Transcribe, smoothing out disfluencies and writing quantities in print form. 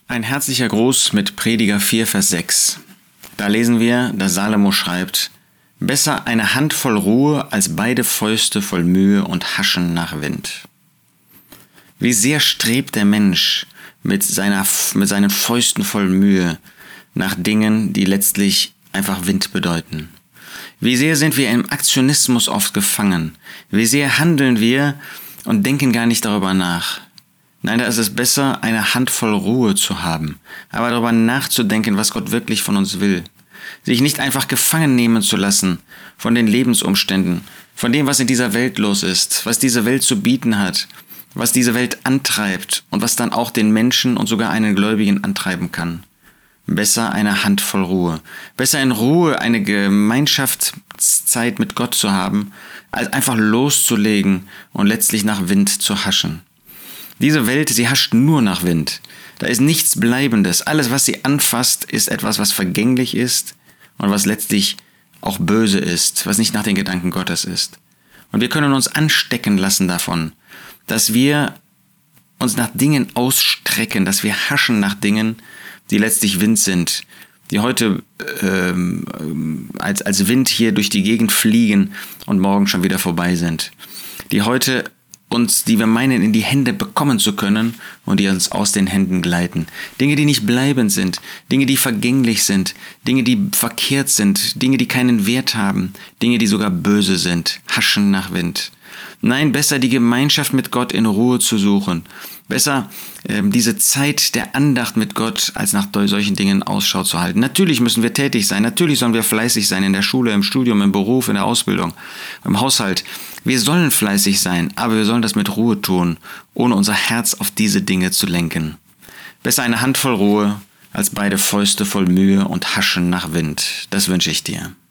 Ein herzlicher Gruß mit Prediger 4, Vers 6. Da lesen wir, dass Salomo schreibt: Besser eine Handvoll Ruhe als beide Fäuste voll Mühe und Haschen nach Wind. Wie sehr strebt der Mensch mit seinen Fäusten voll Mühe nach Dingen, die letztlich einfach Wind bedeuten. Wie sehr sind wir im Aktionismus oft gefangen. Wie sehr handeln wir und denken gar nicht darüber nach. Nein, da ist es besser, eine Handvoll Ruhe zu haben, aber darüber nachzudenken, was Gott wirklich von uns will. Sich nicht einfach gefangen nehmen zu lassen von den Lebensumständen, von dem, was in dieser Welt los ist, was diese Welt zu bieten hat, was diese Welt antreibt und was dann auch den Menschen und sogar einen Gläubigen antreiben kann. Besser eine Handvoll Ruhe. Besser in Ruhe eine Gemeinschaftszeit mit Gott zu haben, als einfach loszulegen und letztlich nach Wind zu haschen. Diese Welt, sie hascht nur nach Wind. Da ist nichts Bleibendes. Alles, was sie anfasst, ist etwas, was vergänglich ist und was letztlich auch böse ist, was nicht nach den Gedanken Gottes ist. Und wir können uns anstecken lassen davon, dass wir uns nach Dingen ausstrecken, dass wir haschen nach Dingen, die letztlich Wind sind, die heute als Wind hier durch die Gegend fliegen und morgen schon wieder vorbei sind. Die heute die wir meinen, in die Hände bekommen zu können und die uns aus den Händen gleiten. Dinge, die nicht bleibend sind, Dinge, die vergänglich sind, Dinge, die verkehrt sind, Dinge, die keinen Wert haben, Dinge, die sogar böse sind, haschen nach Wind. Nein, besser die Gemeinschaft mit Gott in Ruhe zu suchen. Besser diese Zeit der Andacht mit Gott, als nach solchen Dingen Ausschau zu halten. Natürlich müssen wir tätig sein, natürlich sollen wir fleißig sein in der Schule, im Studium, im Beruf, in der Ausbildung, im Haushalt. Wir sollen fleißig sein, aber wir sollen das mit Ruhe tun, ohne unser Herz auf diese Dinge zu lenken. Besser eine Handvoll Ruhe, als beide Fäuste voll Mühe und Haschen nach Wind. Das wünsche ich dir.